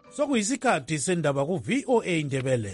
Sokuyisikhathi sendaba ku VOA Indebele.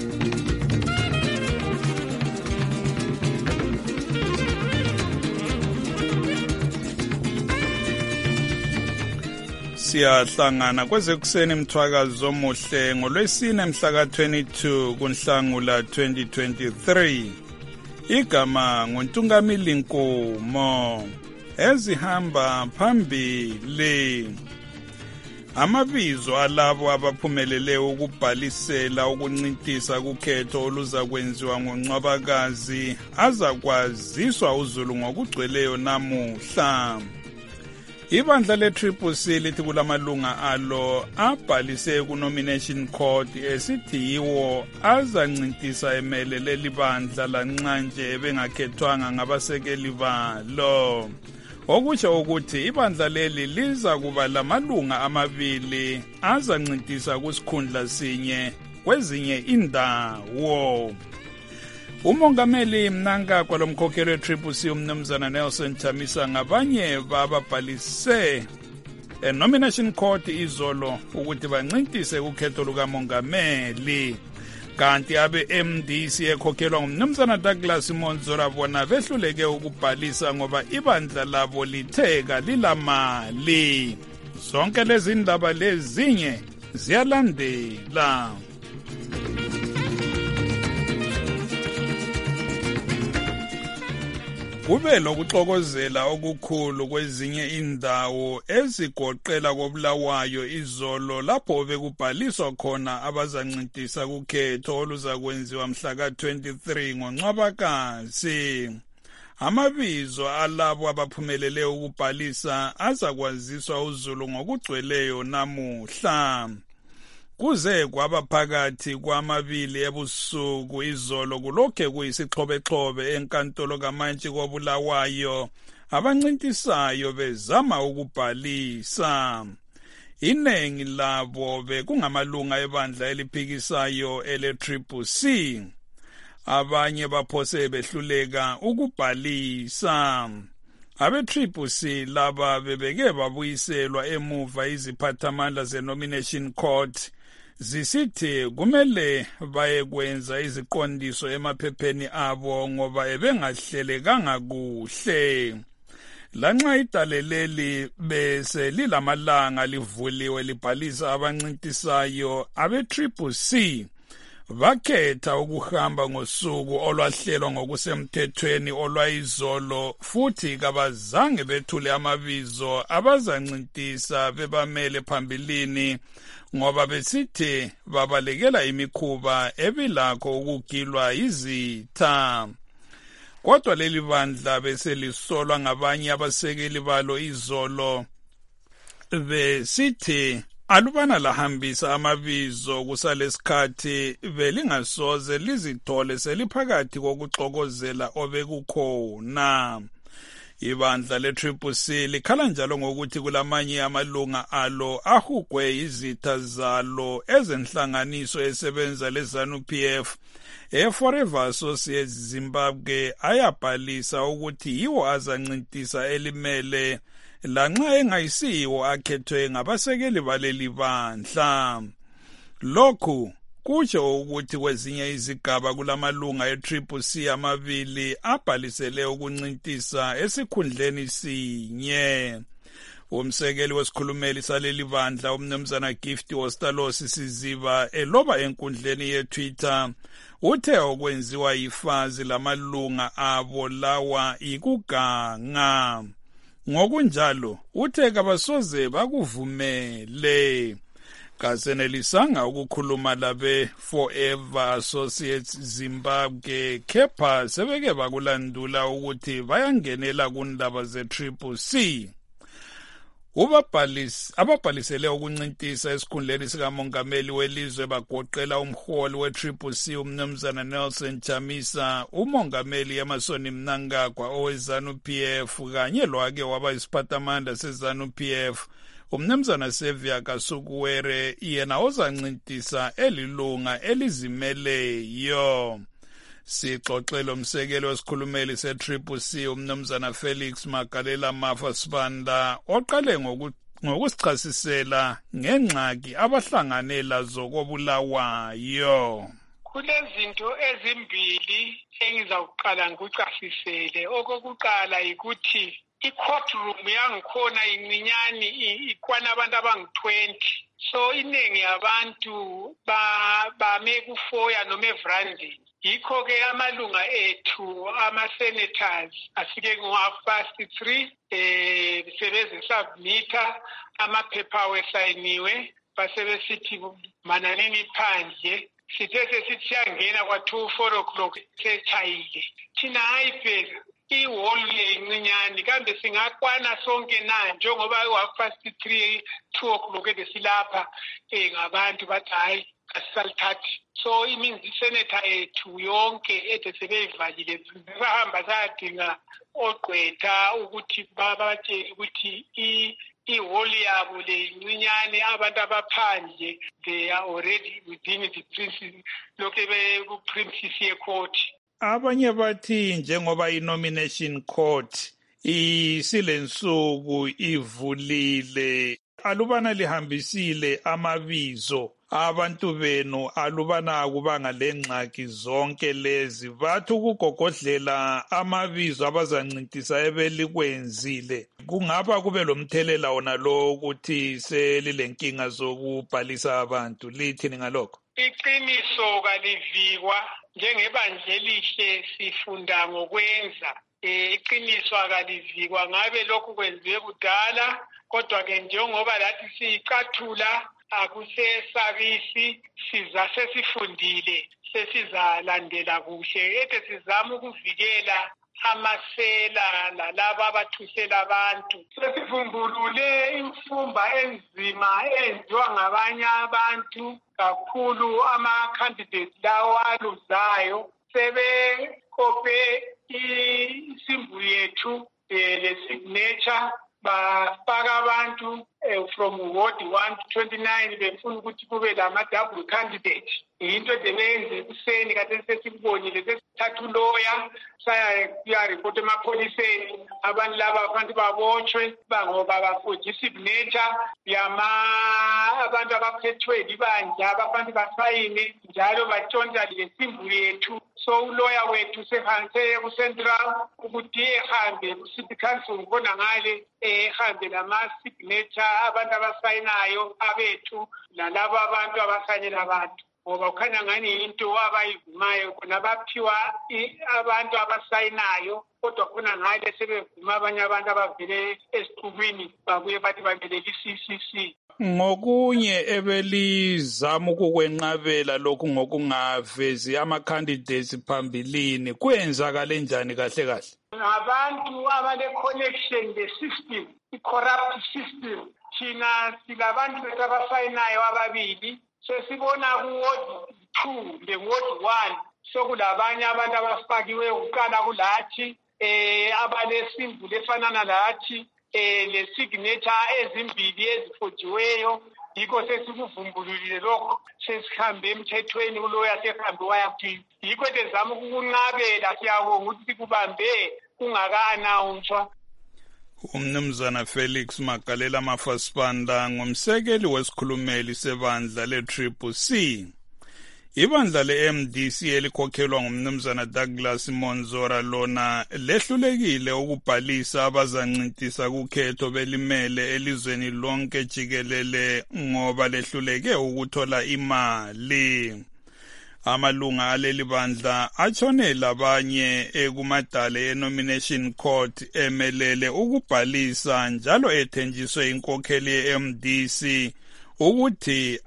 Siyahlangana kwezekuseni mthwakazo omuhle ngolwesine mhla ka-22 kuNhlangula 2023. Igama nguNtungamili Nkomo. Ezihamba phambili. Amabizo alabo abaphumelele ukubhalisela ukuncintisa kukhetho oluzakwenziwa ngoNcwabakazi azakwaziswa uZulu ngokugcweleyo namuhla. Ibandla le-CCC lithi kulamalunga alo abhalise ku-nomination court esithi yiwo azancintisa emele leli bandla lanxa nje bengakhethwanga ngabasekeli balo. Okusho ukuthi ibandla leli liza kuba lamalunga amabili azancintisa kusikhundla sinye kwezinye indawo. Umongameli Mnangagwa lomkhokheli we-CCC umnumzana Nelson Chamisa ngabanye bababhalise nomination court izolo ukuthi bancintise ukhetho lukamongameli. Kanti abe-MDC ekhokhelwa ngumnumzana Douglas Monzora bona behluleke ukubhalisa ngoba ibandla labo litheka lilamali. Zonke lezi ndaba lezinye ziyalandela. Kube lokuxokozela okukhulu kwezinye indawo ezigoqela koBulawayo izolo lapho bekubhaliswa khona abazancintisa kukhetho oluzakwenziwa mhla ka-23 ngoNcwabakazi. Amabizo alabo abaphumelele ukubhalisa azakwaziswa uZulu ngokugcweleyo namuhla. Kuze kwaba phakathi kwamabili ebusuku izolo kulokhe kuyisixhobe-xhobe enkantolo kamantshi koBulawayo abancintisayo bezama ukubhalisa. Iningi labo bekungamalunga ebandla eliphikisayo ele-CCC. Abanye baphose behluleka ukubhalisa. Abe-CCC laba bebeke babuyiselwa emuva iziphathamandla ze-nomination court zisithi kumele bayekwenza iziqondiso emaphepheni abo ngoba ebengahlelekanga kuhle. Lanxa idaleleli bese lilamalanga livuliwe libhalisa abancintisayo abe-CCC bakhetha ukuhamba ngosuku olwahlelwa ngokusemthethweni olwayizolo futhi kabazange bethule amabizo abazancintisa bebamele phambilini ngoba besithi babalekela imikhuba ebilakho ukugilwa izitha. Kodwa leli bandla beselisolwa ngabanye abasekeli balo izolo besithi alubana lahambisa amabizo kusalesikhathi belingasoze lizithole seliphakathi kokuxokozela obekukhona. Ibandla le-CCC likhala njalo ngokuthi kulamanye amalunga alo ahugwe izitha zalo ezenhlanganiso esebenza le-ZANU-PF eForever Associates Zimbabwe ayabhalisa ukuthi yiwo azancintisa elimele lanxa engayisiwo akhethwe ngabasekeli baleli bandla. Lokhu kusho ukuthi kwezinye izigaba kulamalunga e-CCC amabili abhalisele ukuncintisa esikhundleni sinye. Umsekeli wesikhulumeli saleli bandla umnumzana Gift Ostalosi Siziba eloba enkundleni ye-Twitter uthe okwenziwa yifazi lamalunga abo lawa ikuganga. Ngokunjalo uthe kabasoze bakuvumele. Kasenelisanga ukukhuluma labe Forever Associates Zimbabwe kepha sebeke bakulandula ukuthi bayangenela kundaba ze-CCC. Ababhalisele ukuncintisa esikhundleni sikamongameli welizwe bagoqela umholi we-CCC umnumzana Nelson Chamisa, umongameli Emmerson Mnangagwa owe-ZANU-PF kanye lwake waba isiphathamandla se-ZANU-PF umnumzana Sevia Kasukuwere yena ozancintisa elilunga elizimeleyo. Sixoxelo umsekeli wesikhulumeli se-CCC umnumzana Felix Magalela Mafa Sibanda oqale ngokusichasisela ngengxaki abahlangane lazo koBulawayo. Kulezinto ezimbili engizakuqala ngikuchasisele. Okokuqala ukuthi i-courtroom yangikhona incinyane ikwana abantu abangu-20. So iningi yabantu bame kufoya noma evrandini. Yikho-ke amalunga ethu ama-senators afike ngo-3:30 sebezisubmitha amaphepha wesayiniwe basebesithi mananini phandle. Sithe sesithi siyangena kwa-2-4 o'clock sechayile. Thina hayi phela ihholo leyincinyane kambe singakwana sonke na njengoba u-3:30 2 o'clock ebesilapha ngabantu bathi hayi asisalithathi. So imeans isenator ethu yonke ede sebeyivalile sahamba sayadinga ogqwetha ukuthi babatshele ukuthi ihholo yabo leyincinyane abantu abaphandle they are already within the premises lokhu bekuprincess ye-court. Abanye bathi njengoba i-nomination court isilensuku ivulile alubana lihambisile amabizo abantu benu alubana kubanga lengxaki zonke lezi bathi ukugogodlela amabizo abazancintisa ebelikwenzile kungaba kube lomthelela wona lo ukuthi selilenkinga zokubhalisa abantu lithini ngalokho? Iqiniso kalivikwa njengebandla elihle sifunda ngokwenza. Iqiniso akalivikwa ngabe lokhu kwenziwe kudala kodwa-ke njengoba lathi siyicathula akusesabisi sesifundile sesizalandela kuhle ede sizama ukuvikela amasela lalabo abathusela abantu. Sesivumbulule imfumba enzima enziwa ngabanye abantu kakhulu ama-candidates lawo aluzayo sebekope isimbu yethu le-signature bafaka abantu from Ward 1 to 29 befuna ukuthi kube lama-double candidate. Into ebeyenze ekuseni kade sesikubonile sesithatha uloya sayaripota emapholiseni abantu laba abantu babotshwe ngoba bafoje isignature abantu abaphethwe libandla abantu basayine njalo batshontsha lesimbu yethu. So uloya wethu sehanse ku-Central ukuthi ehambe ku-City Council ngibona ngale ehambe lama-signature abantu abasayinayo abethu nalabo abantu abasayinela abantu ngoba kukhanya ngani into abayivumayo khona baphiwa abantu abasayinayo kodwa khona ngale sebevuma abanye abantu abavele esiqubwini babuye bathi bavele i-CCC. Ngokunye ebelizama ukukwenqabela lokhu ngokungavezi ama-candidates phambilini kwenzakale njani kahle kahle? Abantu abale-connection le-system, i-corrupt system. Thina silabantu bethu abasayinayo ababili sesibona ku-Ward 2 le-Ward 1 sokulabanye abantu abafakiwe ukuqala kulathi abalesimbu lefanana lathi le-signature ezimbili ezifojiweyo yikho sesikuvumbululile lokho sesihambe emthethweni uloya sehambe wayaphila yikho ezama ukunqabela siyabonga ukuthi sikubambe kungaka-anawunswa. Umnumzana Felix Magalela Mafasipanda ngumsekeli wesikhulumeli sebandla le-CCC. Ibandla le-MDC elikhokhelwa ngumnumzana Douglas Monzora lona lehlulekile ukubhalisa abazancintisa kukhetho belimele elizweni lonke jikelele ngoba lehluleke ukuthola imali. Amalunga aleli bandla atshone labanye kumadale e-nomination court emelele ukubhalisa njalo ethenjiswe inkokheli ye-MDC ukuthi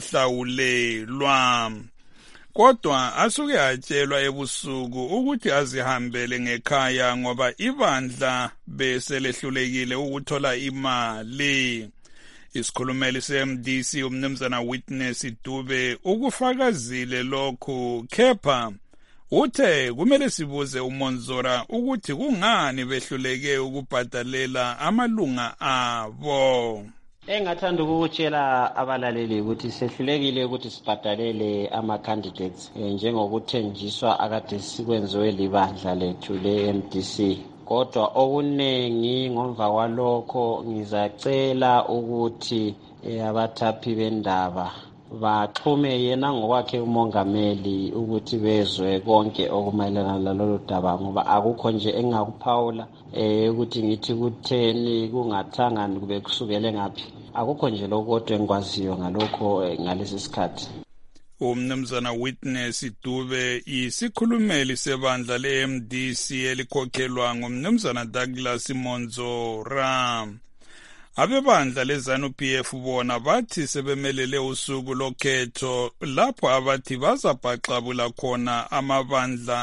azahlawulelwa. Kodwa asuke atshelwa ebusuku ukuthi azihambele ngekhaya ngoba ibandla beselehlulekile ukuthola imali. Isikhulumeli se-MDC umnumzana Witness Dube ukufakazile lokhu kepha uthe kumele sibuze uMonzora ukuthi kungani behluleke ukubhadalela amalunga abo. Engathanda ukutshela abalaleli ukuthi sehlulekile ukuthi sibhadalele ama-candidates njengokuthenjiswa akade sikwenziwe libandla lethu le-MDC kodwa okuningi ngomva kwalokho ngizacela ukuthi abathaphi bendaba baxhume yena ngokwakhe umongameli ukuthi bezwe konke okumayelana lalolu daba, ngoba akukho nje engakuphawula ukuthi ngithi kutheni kungathangani kube kusukele ngaphi. Akukho nje lokho engikwaziyo ngalokho ngalesi sikhathi. Umnumzana Witness Dube isikhulumeli sebandla le-MDC elikhokhelwa ngumnumzana Douglas Monzora. Abebandla leZANU-PF bona bathi sebemelele usuku lokhetho lapho abathi bazabhaxabula khona amabandla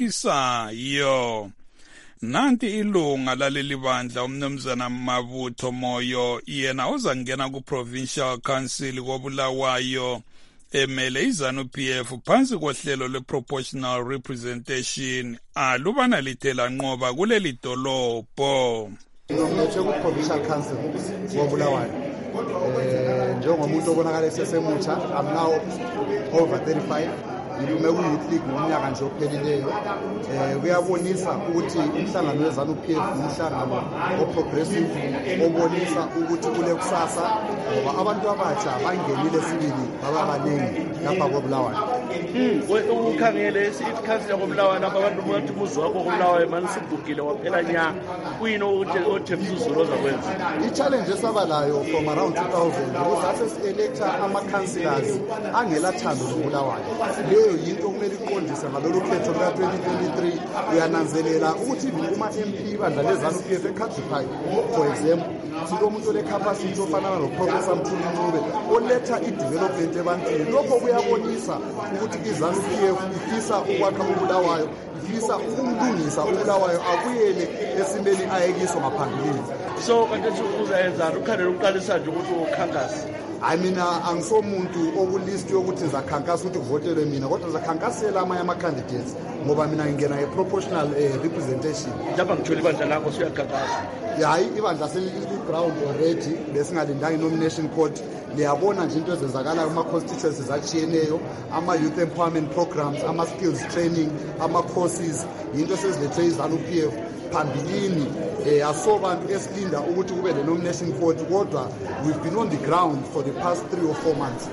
aphikisayo. Nanti ilunga laleli bandla umnumzana Mabutho Moyo yena uzangena ku-Provincial Council koBulawayo emele iZANU-PF phansi kohlelo lwe-proportional representation alubana lithela nqoba kuleli dolobho. Ngomnethe ku-Provincial Council koBulawayo. Njengomuntu obonakala esesemutsha, I'm now over 35. Ngilume ku-Youth League ngomnyaka nje ophelileyo. Kuyabonisa ukuthi umhlangano weZANU-PF umhlangano o-progressive obonisa ukuthi kule kusasa ngoba abantu abatsha bangenile sibili baba baningi lapha koBulawayo. Ukhangele ikhansila koBulawayo lapha abantu bathi umuzi wakho koBulawayo manje sigugile waphela nya. Kuyini othembisa uzulu ozakwenza? I-challenge esabalayo from around 2000 ukuthi si-electa ama-councillors angelathando loBulawayo. Leyo yinto okumele iqondise ngalolu khetho luka-2023. Uyananzelela ukuthi kuma-MP bandla leZANU-PF eCadify for example silomuntu ole-capacity ofanana noprofessor Mthuli Ncube oletha i-development ebantwini. Lokho kuyabonisa ukuthi iZANU-PF ifisa ukwakha uBulawayo, ifisa ukumlungisa uBulawayo abuyele esimeni ayekiso ngaphambilini. So kanti uzayenza ukhanele uqalisa nje ukuthi ukhankasa. Mina angisomuntu okulist yokuthi ngizakhankasa ukuthi kuvotelwe mina, kodwa ngizakhankasela amanye ama-candidates ngoba mina ngingena nge-proportional representation. Lapha ngithole ibandla lakho siyakhankasa. Hayi, ibandla seli-ground already besingalindanga i-nomination court. Liyabona nje into ezenzakalayo kuma-constituencies atshiyeneyo, ama-youth empowerment programs, ama-skills training, ama-courses, yinto sezilethe iZANU-PF phambilini. Asobantu esilinda ukuthi kube le-nomination court, kodwa we've been on the ground for the past 3 or 4 months.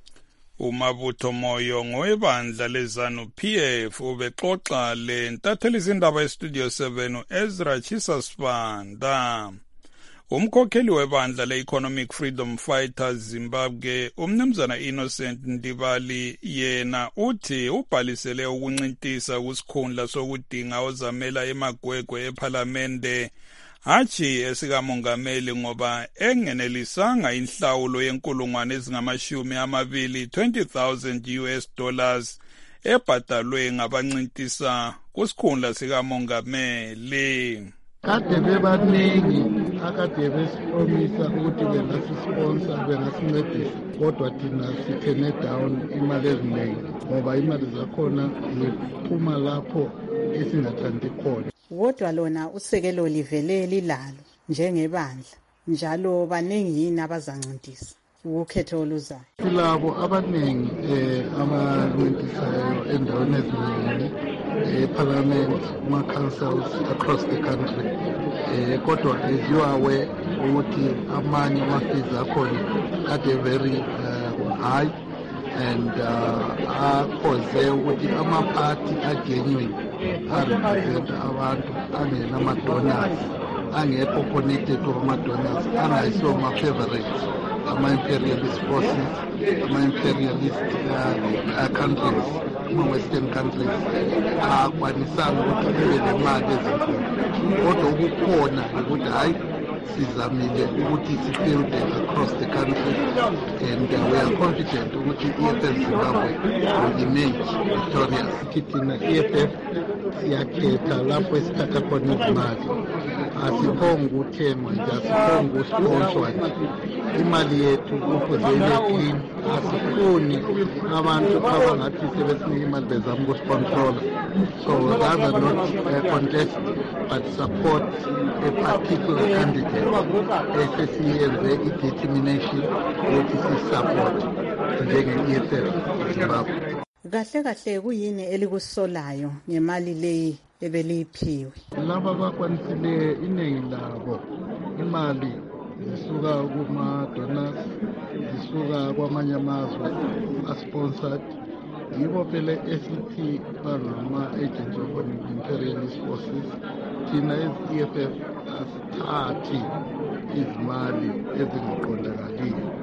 Umabutho Moyo ngowebandla leZANU-PF ubexoxa le ntatheli izindaba estudio 7 Ezra Chisasbanda. Umkhokheli webandla le-Economic Freedom Fighters Zimbabwe umnumzana Innocent Ndibali yena uthi ubhalisele ukuncintisa kusikhundla sokudinga ozamela emagwegwe ephalamende hatshi esikamongameli ngoba engenelisanga inhlawulo yenkulungwane ezingamashumi amabili $20,000 ebhadalwe ngabancintisa kusikhundla sikamongameli. Kade bebaningi akade besipromisa ukuthi bengasisisponsor bengasincedisa, kodwa thina sithene down imali eziningi ngoba imali zakhona ziphuma lapho esingathandi khona. Kodwa lona usekelo livele lilalo njengebandla, njalo baningi yini abazancintisa ukukhetho oluzayo? Silabo abaningi abancintisayo endaweni eziningi parliament, ma-councils across the country. Kodwa as you are aware ukuthi amanye ama-fees akhona kade very high and akhoze ukuthi ama-party agenuine arepresenta abantu angenama-donors, angekho connected to ama-donors, angayisiwo ama-favorites, ama-imperialist forces, ama-imperialist countries, ama-western countries akwanisanga ukuthi kube nemali ezinkulu. Kodwa ukukhona ukuthi hayi sizamile ukuthi sibuild across the country and we are confident ukuthi EFF Zimbabwe will emerge victorious. Thina EFF siyakhetha lapho esithatha khona izimali, asiphonga ukuthengwa nje, asiphonga usponsor nje. Imali yethu kufuze ibe clean, asifuni abantu abangathi sebesinika imali bezama ukusponsola. So rather not contest but support a particular candidate esesiyenze i-determination ukuthi si-support njenge-EFF Zimbabwe. Kahle kahle kuyini elikusolayo ngemali leyi ebeliyiphiwe. Laba abakwanisileyo iningi labo imali zisuka kuma-donors, zisuka kwamanye amazwe asponsored. Yibo phela esithi bangama-agents of imperialist forces. Thina ezi-EFF asithathi izimali ezingaqondakaliyo.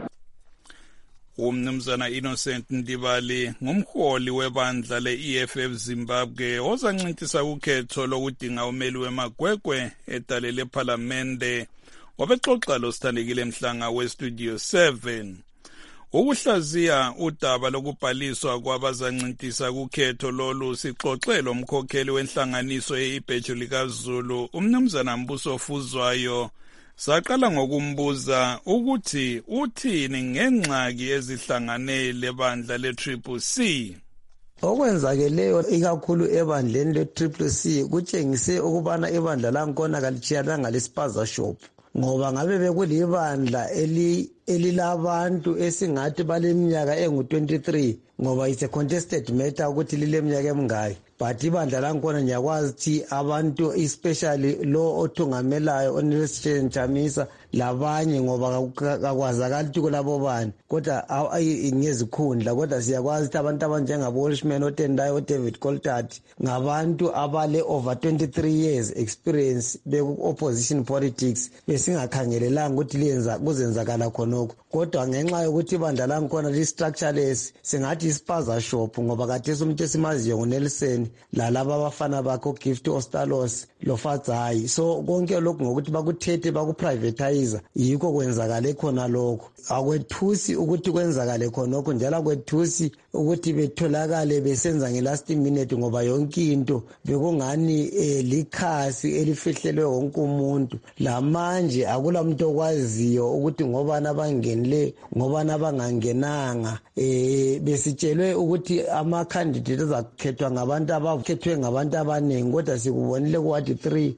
Umnumzana Innocent Ndibali ngumholi webandla le-EFF Zimbabwe ozancintisa ukhetho lokudinga umeli wemagwegwe edale lephalamende wabexoxa lo Sithandekile Mhlanga weStudio 7. Ukuhlaziya udaba lokubhaliswa kwabazancintisa kukhetho lolu sixoxe lo mkhokheli wenhlanganiso ye-Ibheju likaZulu umnumzana Mbuso Fuzwayo. Saqala ngokumbuza ukuthi uthini ngengxaki ezihlangane lebandla le-CCC. Okwenzakeleyo ikakhulu ebandleni le-CCC kutshengise ukubana ibandla langkhona kalitshiyana lespaza shop, ngoba ngabe bekulibandla elilabantu esingathi baleminyaka engu-23, ngoba it's a contested matter ukuthi lileminyaka emingaki. But ibandla langkhona ngiyakwazi ukuthi abantu especially lo othungamelayo oNelson Chamisa labanye ngoba kakwazakala ukuthi kulabo bani, kodwa ngezikhundla, kodwa siyakwazi ukuthi abantu abanjengabo Welshman oTendai oDavid Coltart ngabantu abale over 23 years experience beku-opposition politics besingakhangelelanga ukuthi kuzenzakala khonokho. Kodwa ngenxa yokuthi ibandla langkhona li-structureless singathi ispaza shop, ngoba khathesi umuntu esimaziyo nguNelson lalaba abafana bakho Gift Ostalos loFadzayi. So konke lokhu ngokuthi bakuthethe bakuprivatize yikho kwenzakale khona lokho. Akwethusi ukuthi kwenzakale khonokho, njalo akwethusi ukuthi betholakale besenza ngelast minute, ngoba yonke into bekungani likhasi elifihlelwe wonke umuntu. Lamanje akula muntu okwaziyo ukuthi ngobani abangenile ngobani abangangenanga. Besitshelwe ukuthi ama-candidate azakhethwa ngabantu abakhethwe ngabantu abaningi, kodwa sikubonile kuwathi 3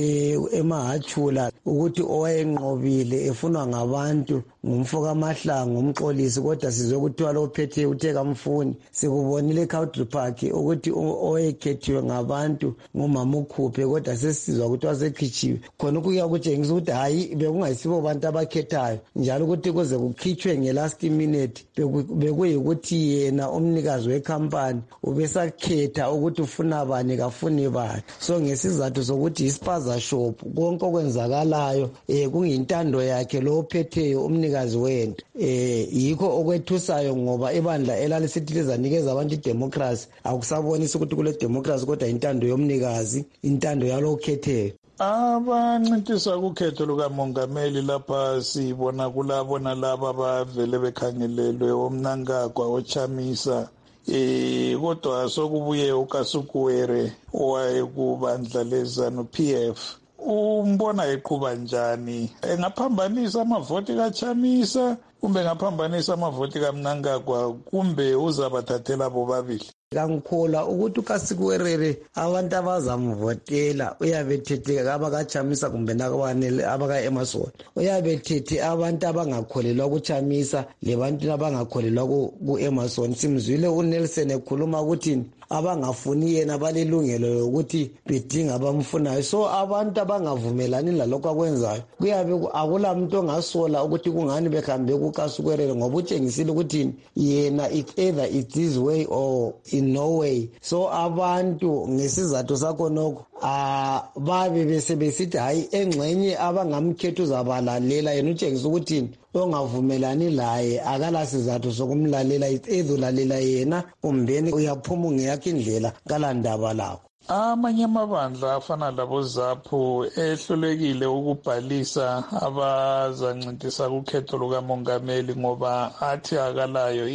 emahachula ukuthi owayenqobile efunwa ngabantu ngumfoka Mahlangu umxolisi, kodwa sizwe kuthiwa lo phethe uTheka Mfuni. Sikubonile eCountry Park ukuthi owayekhethiwe ngabantu ngumama uKhuphe, kodwa sesizwa ukuthi wasekhichiwe. Khona kuya kutshengisa ukuthi hayi bekungayisibo abantu abakhethayo, njalo ukuthi kuze kukhitshwe ngelast minute bekuyikuthi yena umnikazi wekhampani ubesakhetha ukuthi ufuna bani kafuni bani. So ngesizathu sokuthi ispaza shop konke okwenzakalayo kungintando yakhe lo phetheyo umnikazi wento. Yikho okwethusayo, ngoba ibandla elalisethi lizanikeza abantu idemocracy akusabonisa ukuthi kule democracy kodwa intando yomnikazi, intando yalo okhetheyo. Abancintisa kukhetho lukamongameli lapha sibona kulabona laba bavele bekhangelelwe omNangagwa oChamisa, kodwa sokubuye uKasukuwere owayekubandla leZANU-PF. Umbona eqhuba njani? Engaphambanisa amavoti kaChamisa kumbe engaphambanisa amavoti kaMnangagwa, kumbe uzabathathela bobabili? Ngikholwa ukuthi uKasukuwere abantu abazamvotela uyabethethe abakaChamisa kumbe nakwanele abakaEmmerson, uyabethethe abantu abangakholelwa kuChamisa lebantu abangakholelwa kuEmmerson. Simzwile uNelson ekhuluma ukuthi abangafuni yena balelungelo lokuthi bedinga abamfunayo. So abantu abangavumelani lalokho akwenzayo kuyabe akula muntu ongasola ukuthi kungani behambe kuKasukuwere, ngoba utshengisile ukuthi yena it's either it's this way or in no way. So abantu ngesizathu sakho nokho babe besebesithi hayi engxenye abangamkhetha uzabalalela, yena utshengisa ukuthi ongavumelani laye akala sizathu sokumlalela, ezolalela yena umbeni uyaphuma ngeyakhe indlela kalandaba lawo. Amanye amabandla afana labo ZAPU ehlulekile ukubhalisa abazancintisa kukhetho lukamongameli ngoba athi akalayo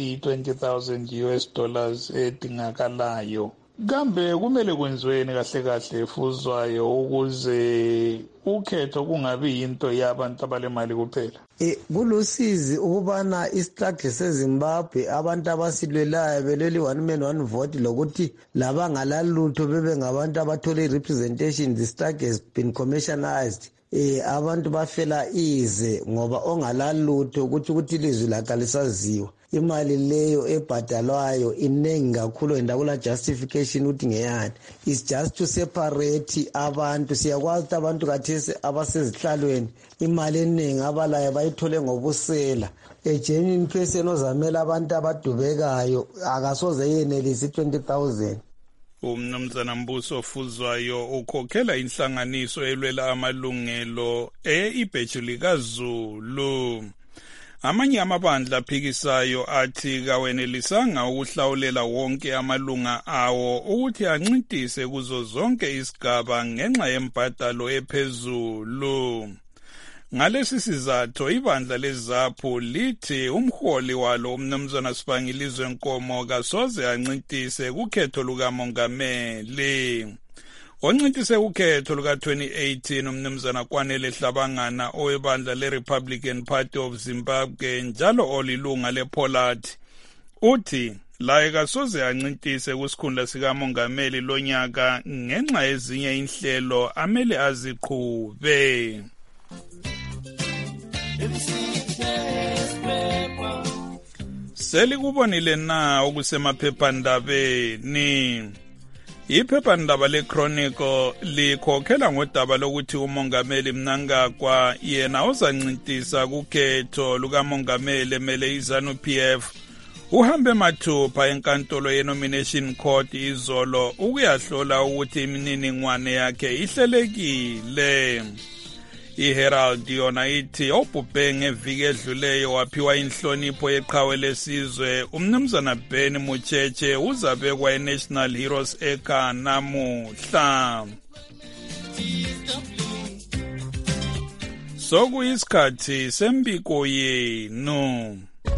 $20,000 edingakalayo. Kambe kumele kwenziweni kahle kahle Fuzwayo ukuze ukhetho kungabi yinto yabantu abalemali kuphela? Kulusizi ukubana istruggle seZimbabwe abantu abasilwelayo beleli one man one vote, lokuthi labangalalutho bebe ngabantu abathola representation. The struggle has been commercialized. abantu bafela ize ngoba ongalalutho ukuthi ilizwi lakhe lisaziwa. Imali leyo ebhadalwayo inengi kakhulu and akula justification ukuthi ngeyani. It's just to separate abantu. Siyakwazi ukuthi abantu kathesi abasezihlalweni imali eningi abalayo bayithole ngobusela. A genuine person ozamela abantu abadubekayo akasoze yenelisi 20,000. Umnumzana Mbuso Fuzwayo ukhokhela inhlanganiso elwela amalungelo ibhejuli kaZulu. Amanye amabandla aphikisayo athi kawenelisanga ukuhlawulela wonke amalunga awo ukuthi ancintise kuzo zonke isigaba ngenxa yembhadalo ephezulu. Ngalesi sizathu ibandla leZAPHU lithi umholi walo umnumzana Sibangilizwe Nkomo kasoze ancintise kukhetho lukamongameli. Oncintise ukhetho luka-2018 umnumzana Kwanele Hlabangana owebandla le-Republican Party of Zimbabwe njalo olilunga lePollard uthi laye kasoze ancintise kusikhundla sikamongameli lonyaka ngenxa ezinye inhlelo amele aziqhube. Selikubonile na okusemaphephandabeni. Iphephandaba leChronicle likhokhela ngodaba lokuthi umongameli Mnangagwa yena uzancintisa kukhetho lukamongameli emele iZANU-PF uhambe mathupha enkantolo ye-Nomination Court izolo ukuyahlola ukuthi imininingwane yakhe ihlelekile. IHerald yona ithi obhubhe ngeviki edluleyo waphiwa inhlonipho yeqhawe lesizwe umnumzana Ben Mucheche uzabekwa eNational Heroes Acre namuhla. Sokuyisikhathi sembiko yenu.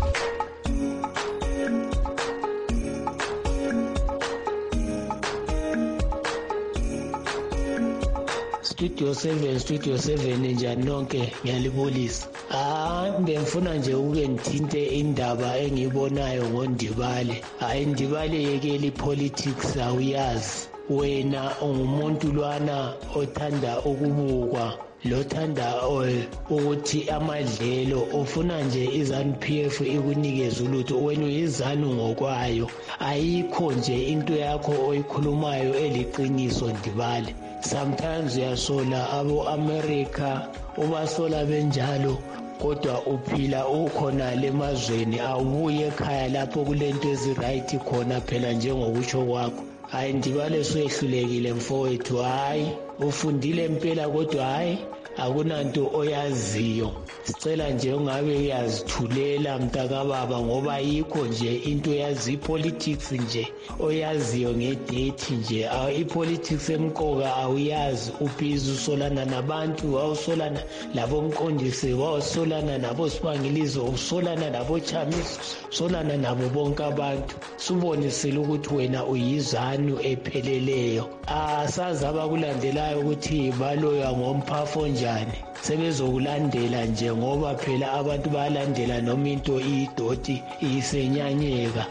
Studio 7 njani nonke ngiyalibolisa. Bengifuna nje uke ngithinte indaba engibonayo ngoNdibale. Ndibale yekela ipolitics awuyazi. Wena ungumuntu lwana othanda ukubukwa lothanda ukuthi amadlelo ufuna nje iZANU-PF ikunikeze ulutho wena uyizanu ngokwayo. Ayikho nje into yakho oyikhulumayo eliqiniso Ndibale. Sometimes uyasola abo-America ubasola benjalo kodwa uphila ukhona lemazweni awubuye ekhaya lapho kulento eziright khona phela njengokusho kwakho. Ndibale soyehlulekile mfowethu ufundile impela kodwa akunanto oyaziyo. Sicela nje ungabe uyazithulela mntakababa ngoba yikho nje into yazi politics nje oyaziyo ngedate nje. Ipolitics emqoka awuyazi ubhizi usolana nabantu awusolana labo mqondisi wawusolana nabo Sibangilizo usolana nabo Chamisa solana nabo bonke abantu. Subonisile ukuthi wena uyizanu epheleleyo. Asazi abakulandelayo ukuthi baloya ngomphafu njani sebezokulandela nje ngoba phela abantu bayalandela noma into idoti isenyanyeka.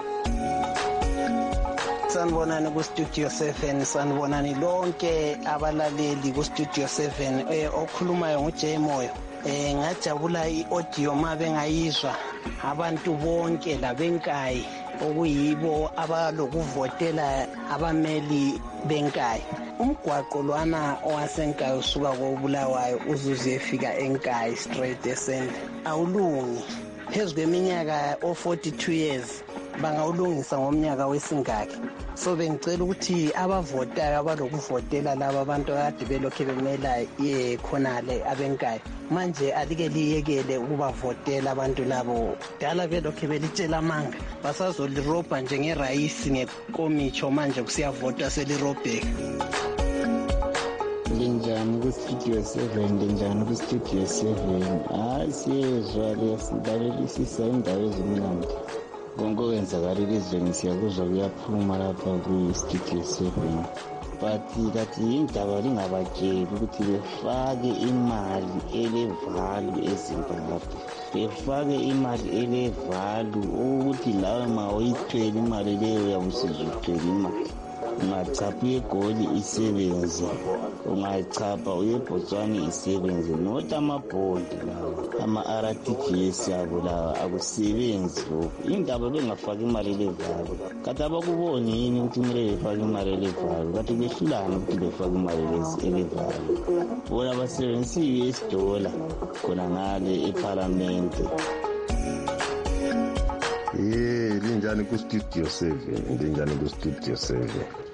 Sanibonani kuStudio 7, sanibonani lonke abalaleli kuStudio 7 okhulumayo nguJay Moyo. Ngajabula iaudio mabengayizwa abantu bonke labenkayi okuyibo abalokuvotela abameli benkayi. Umgwaqo lwana owasenkayi usuka koBulawayo uzuze efika enkayi straight esende awulungi. Phezu kweminyaka o42 years bangawulungisa ngomnyaka wesingaki. So bengicela ukuthi abavotayo abalokuvotela laba abantu akade belokhe bemela khonale abenkayi manje alike liyekele ukubavotela abantu labo dala belokhe belitshela amanga basazolirobha njengerayisi ngekomitsho manje kusiyavota selirobheka. Linjani kuStudio 7 linjani kuStudio 7 siyezwa lesibalelisisa indaba ezimnandi konke okwenzakalile ezweni siyakuzwa kuyaphuma lapha kuStudio 7 but kathi indaba lingabatsheli ukuthi befake imali elevalu eZimbabwe befake imali elevalu ukuthi lawe ma uyithwele imali leyo uyawusiza uthwele imali ungachapha uye egoli isebenze, ungachapha uye eBotswana isebenze. Not amabhondi lawa, ama-RTGS abo lawa akusebenzi lokhu. Indaba bengafaki imali elevalo. Kati abakuboni yini ukuthi kumele befake imali elevalo? Kati behlulane ukuthi befake imali elevalo. Bona basebenzisa i-US dollar khona ngale eParliamente. Linjani ku-Studio 7?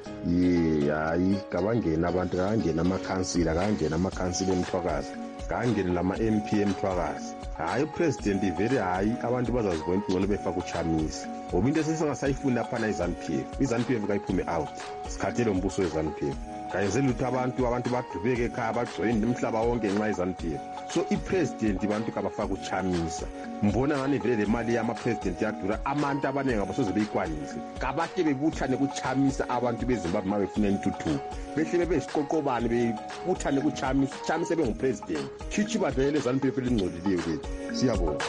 Hayi kabangena abantu, kangena amakhansila, kangena amakhansila emthwakazi, kangena lama-MP emthwakazi. Hayi upresident vele hayi abantu bazazibona ukuthi ngolo befaka uchamisa. Ngoba into esesingasayifuni laphana iZANU-PF kayiphume out. Sikhathele umbuso weZANU-PF. Kayenzela ukuthi abantu badubeke ekhaya bajoyine umhlaba wonke ngenxa yeZANU-PF. So ipresident abantu kabafaka uchamisa. Mbona ngani vele le mali yama-president yadura, abantu abaningi abasoze beyikwanise. Kabade bebuthane kuchamisa abantu beZimbabwe uma befuna intuthuko. Behle bebesiqoqobane bebuthane kuchamisa bengupresident. Chichi badlele ZANU-PF elingcolile lethu. Siyabonga.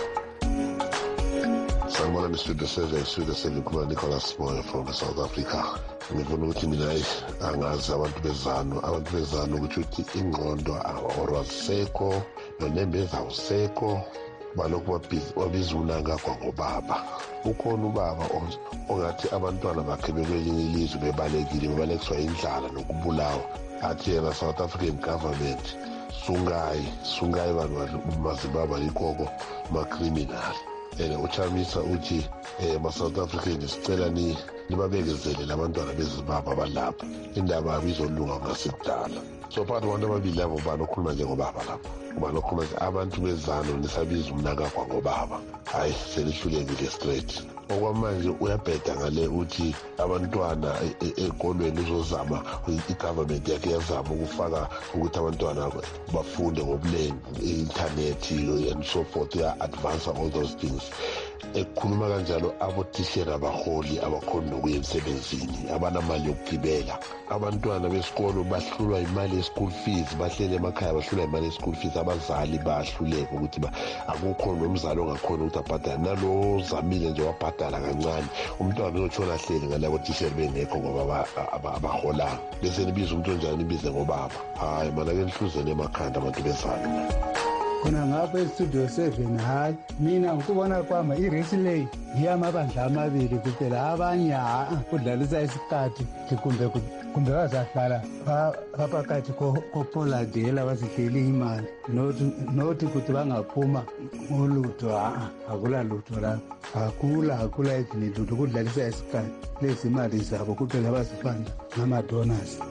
Sanibona Studio 7 kuba Nicholas Moyo from South Africa. Ngifuna ukuthi mina angazi abantu bezanu ukuthi ingqondo awasisekho noNembeza awusekho, balokhu wabizuna ngakho ngobaba. Ukhona ubaba ongathi abantwana bakhe bekwelinye ilizwe bebalekiswa indlala nokubulawa, athi yena South African government sungayi bantu maZimbabwe ikoko ma-criminal. Uchamisa uthi ma-South African sicela nibabekezele labantwana beZimbabwe abalapha, indaba abizolunga ngasekudala. So phakathi kwabantu ababili labo ubani okhuluma njengobaba lapho? Ubani okhuluma abantu bezanu nisabiza umnakakwa ngobaba? Hayi selihlulekile straight. Okwamanje uyabheda ngale uthi abantwana ekolweni uzozama, i-government yakhe yazama ukufaka ukuthi abantwana bafunde ngobulengi, i-internet and so forth, ya-advance all those things. Ekukhuluma kanjalo abotishera abaholi abakhona nokuya emsebenzini, abanamali yokugibela. Abantwana besikolo bahlulwa imali ye-school fees, bahlele emakhaya bahlulwa imali ye-school fees. Abazali bahluleka ukuthi akukho nomzali ongakhona ukuthi abhadale, nalo zamile nje wabhadala kancane. Umntwana uzotshona hleli ngalabo tishera bengekho ngoba abaholanga. Bese nibiza umuntu onjani nibize ngobaba? Hayi mana ke nihluzene emakhanda abantu bezalo. Khona ngapha eStudio 7 hayi mina ngikubona kwami irace le iyamabandla amabili kuphela, abanye kudlalisa isikhathi kumbe bazahlala phakathi kopoladela bazihleli imali nothi ukuthi bangaphuma ngolutho. Akula lutho la, akula ezinilutho, kudlalisa isikhathi lezi imali zabo kuphela bazifanda ngama-donors.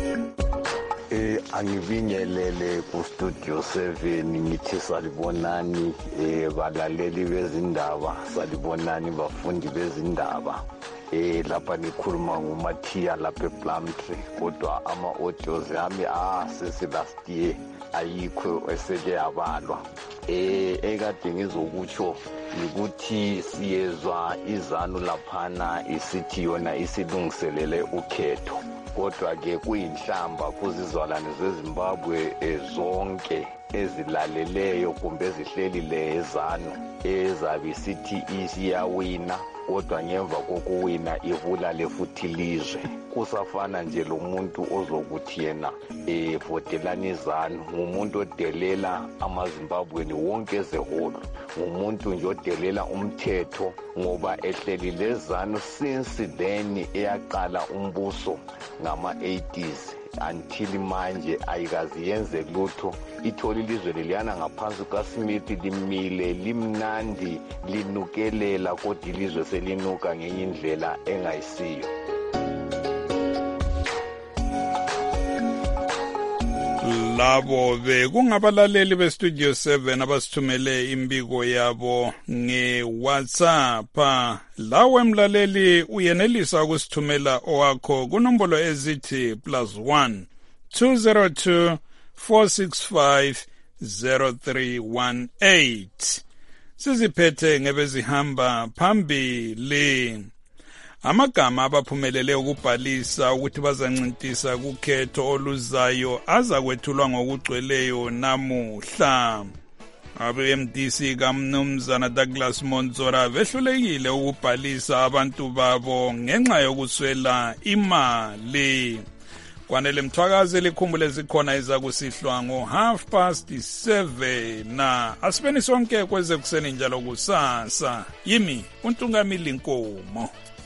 Angivingelele ku-Studio 7 ngithi salibonani balaleli bezindaba, salibonani bafundi bezindaba. Lapha nikhuluma nguMathiya lapha ePlumtree, kodwa ama-audios ami sesi-last year ayikho eseke yabalwa. Ekade ngizokutsho ukuthi siyezwa iZANU laphana isithi yona isilungiselele ukhetho, kodwa-ke kuyinhlamba kuzizalwane zeZimbabwe zonke ezilaleleyo kumbe ezihlelile eZANU ezabe sithi isiyawina, kodwa ngemva kokuwina ibulale futhi ilizwe. Kusafana nje lo muntu ozokuthi yena votelani iZANU, ngumuntu odelela amaZimbabweni wonke ezeholo, ngumuntu nje odelela umthetho ngoba ehlelile iZANU since then eyaqala umbuso ngama-80s until manje ayikazi yenze lutho. Itholi ilizwe leliyana ngaphansi kaSmith limile limnandi linukelela, kodwa ilizwe selinuka ngenye indlela engayisiyo. Labo bekungabalaleli beStudio 7 abasithumele imbiko yabo ngeWhatsApp. Lawe mlaleli uyenelisa ukusithumela owakho kunombolo ezithi +1 202 465 0318. Siziphethe ngebezihamba phambili. Amagama abaphumelele ukubhalisa ukuthi bazancintisa kukhetho oluzayo aza kwethulwa ngokugcweleyo namuhla. Abe-MDC kaMnumzana Douglas Monzora behlulekile ukubhalisa abantu babo ngenxa yokuswela imali. Kwanele Mthwakazi likhumbule zikhona ezakusihlwa ngo7:30 na asibeni sonke kweze kuseni njalo kusasa. Yimi uNtungamili Nkomo.